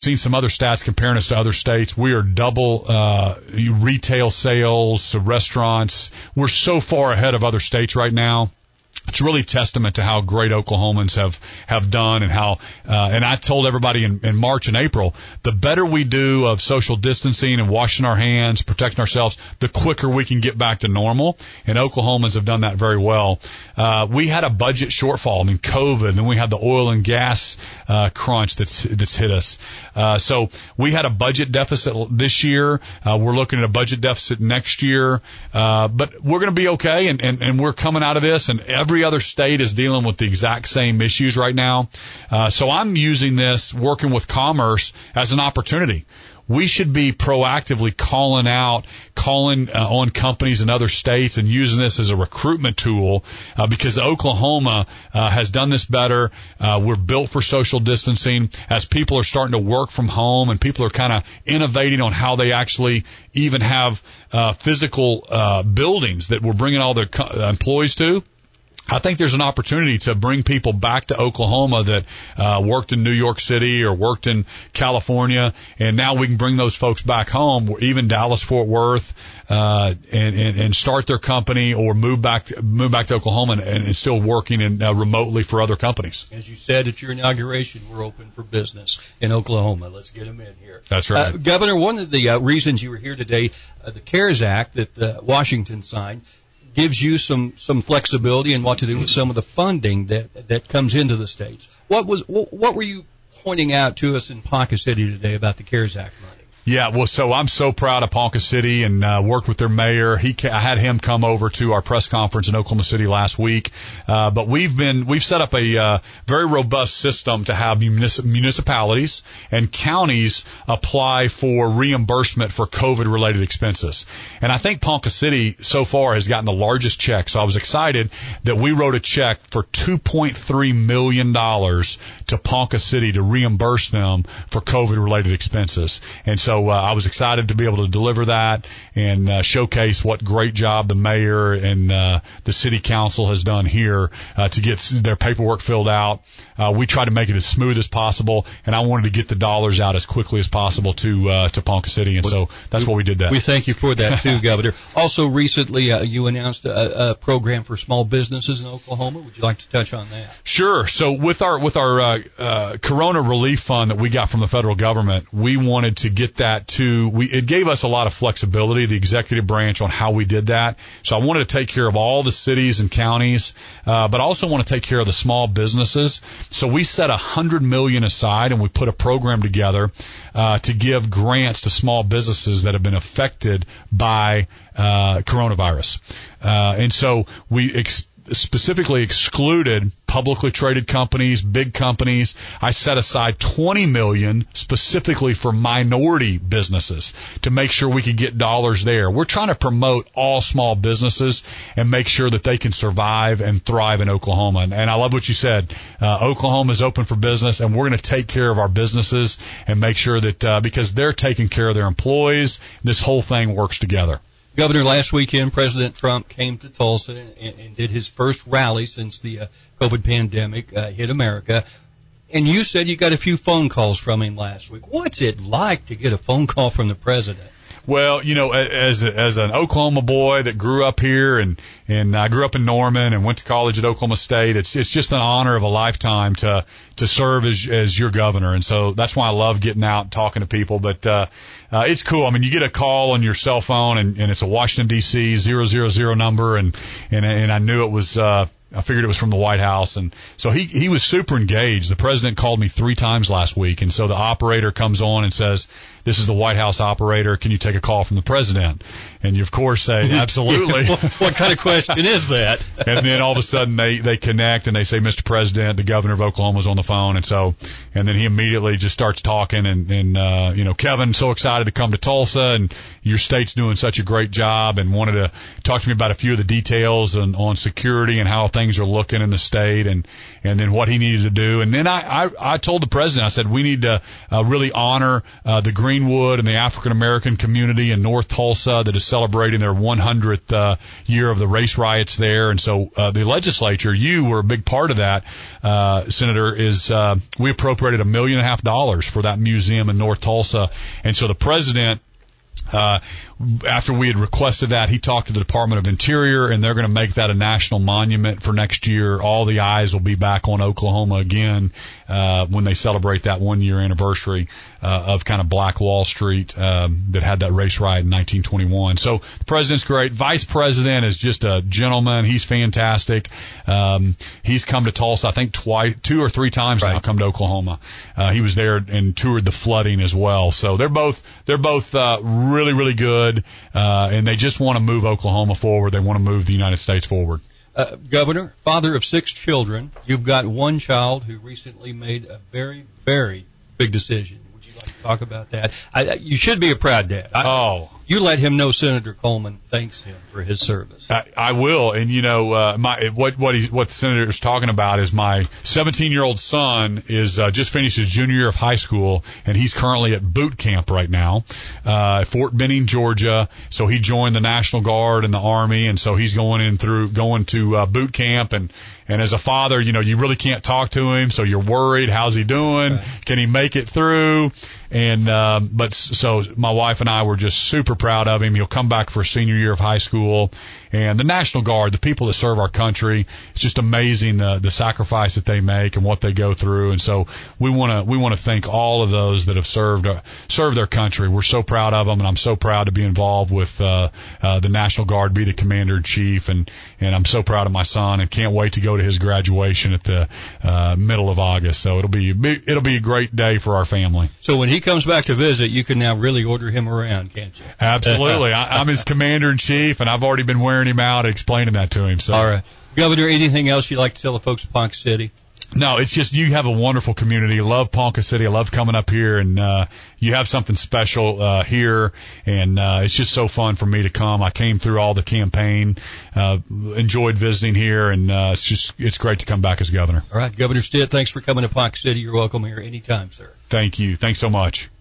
seen some other stats comparing us to other states. We are double retail sales, restaurants. We're so far ahead of other states right now. It's really testament to how great Oklahomans have done, and how and I told everybody in March and April, the better we do of social distancing and washing our hands, protecting ourselves, the quicker we can get back to normal. And Oklahomans have done that very well. We had a budget shortfall. I mean, COVID, and then we had the oil and gas crunch that's hit us. So we had a budget deficit this year. We're looking at a budget deficit next year. But we're going to be okay, and we're coming out of this, and every other state is dealing with the exact same issues right now. So I'm using this, working with commerce, as an opportunity. We should be proactively calling on companies in other states and using this as a recruitment tool, because Oklahoma has done this better. We're built for social distancing. As people are starting to work from home and people are kind of innovating on how they actually even have physical buildings that we're bringing all their employees to, I think there's an opportunity to bring people back to Oklahoma that worked in New York City or worked in California, and now we can bring those folks back home, even Dallas, Fort Worth, and start their company or move back to Oklahoma and still working remotely for other companies. As you said at your inauguration, we're open for business in Oklahoma. Let's get them in here. That's right. Governor, one of the reasons you were here today, the CARES Act that Washington signed, gives you some flexibility in what to do with some of the funding that comes into the states. What were you pointing out to us in Ponca City today about the CARES Act money? Yeah, well, so I'm so proud of Ponca City and worked with their mayor. I had him come over to our press conference in Oklahoma City last week. But we've set up a very robust system to have municipalities and counties apply for reimbursement for COVID-related expenses. And I think Ponca City so far has gotten the largest check. So I was excited that we wrote a check for $2.3 million to Ponca City to reimburse them for COVID-related expenses. And so I was excited to be able to deliver that and showcase what great job the mayor and the city council has done here to get their paperwork filled out. We tried to make it as smooth as possible, and I wanted to get the dollars out as quickly as possible to Ponca City, and so that's why we did that. We thank you for that too, Governor. Also, recently you announced a program for small businesses in Oklahoma. Would you like to touch on that? Sure. So with our Corona Relief Fund that we got from the federal government, we wanted to get that it gave us a lot of flexibility, the executive branch, on how we did that. So I wanted to take care of all the cities and counties, but also want to take care of the small businesses. So we set $100 million aside, and we put a program together to give grants to small businesses that have been affected by coronavirus. And so we specifically excluded publicly traded companies, big companies. I set aside $20 million specifically for minority businesses to make sure we could get dollars there. We're trying to promote all small businesses and make sure that they can survive and thrive in Oklahoma. And I love what you said. Oklahoma is open for business, and we're going to take care of our businesses and make sure that because they're taking care of their employees, this whole thing works together. Governor, last weekend, President Trump came to Tulsa and did his first rally since the COVID pandemic hit America. And you said you got a few phone calls from him last week. What's it like to get a phone call from the president? Well, you know, as an Oklahoma boy that grew up here and I grew up in Norman and went to college at Oklahoma State, it's just an honor of a lifetime to serve as your governor. And so that's why I love getting out and talking to people. But it's cool. I mean, you get a call on your cell phone and it's a Washington D.C. 000 number and I knew it was I figured it was from the White House. And so he was super engaged. The president called me 3 times last week. And so the operator comes on and says, "This is the White House operator. Can you take a call from the president?" And you, of course, say, "Absolutely." What kind of question is that? And then all of a sudden they connect and they say, "Mr. President, the governor of Oklahoma is on the phone." And then he immediately just starts talking and you know, "Kevin, so excited to come to Tulsa and your state's doing such a great job," and wanted to talk to me about a few of the details on security and how things things are looking in the state, and then what he needed to do. And then I told the president, I said, we need to really honor the Greenwood and the African American community in North Tulsa that is celebrating their 100th year of the race riots there. And so the legislature, you were a big part of that, Senator, is we appropriated $1.5 million for that museum in North Tulsa. And so the president, after we had requested that, he talked to the Department of Interior, and they're going to make that a national monument for next year. All the eyes will be back on Oklahoma again when they celebrate that 1 year anniversary of kind of Black Wall Street that had that race riot in 1921. So the president's great. Vice President is just a gentleman. He's fantastic. He's come to Tulsa, I think 2 or 3 times now, come to Oklahoma. He was there and toured the flooding as well. So they're both really, really good. And they just want to move Oklahoma forward. They want to move the United States forward. Governor, father of 6 children, you've got one child who recently made a very, very big decision. Would you like to talk about that? You should be a proud dad. You let him know Senator Coleman thanks him for his service. I will. And you know, what the senator is talking about is my 17-year-old son is just finished his junior year of high school, and he's currently at boot camp right now, at Fort Benning, Georgia. So he joined the National Guard and the Army, and so he's going to boot camp. And as a father, you know, you really can't talk to him, so you're worried. How's he doing? Right. Can he make it through? And so my wife and I were just super proud of him. He'll come back for a senior year of high school. And the National Guard, the people that serve our country, it's just amazing the sacrifice that they make and what they go through. And so we want to thank all of those that have served their country. We're so proud of them, and I'm so proud to be involved with the National Guard, be the commander in chief, and I'm so proud of my son, and can't wait to go to his graduation at the middle of August. So it'll be a great day for our family. So when he comes back to visit, you can now really order him around, can't you? Absolutely. I'm his commander in chief, and I've already been wearing him out and explaining that to him. So. All right. Governor, anything else you'd like to tell the folks of Ponca City? No, it's just you have a wonderful community. I love Ponca City. I love coming up here, and you have something special here, and it's just so fun for me to come. I came through all the campaign, enjoyed visiting here, and it's great to come back as governor. All right, Governor Stitt, thanks for coming to Ponca City. You're welcome here anytime, sir. Thank you. Thanks so much.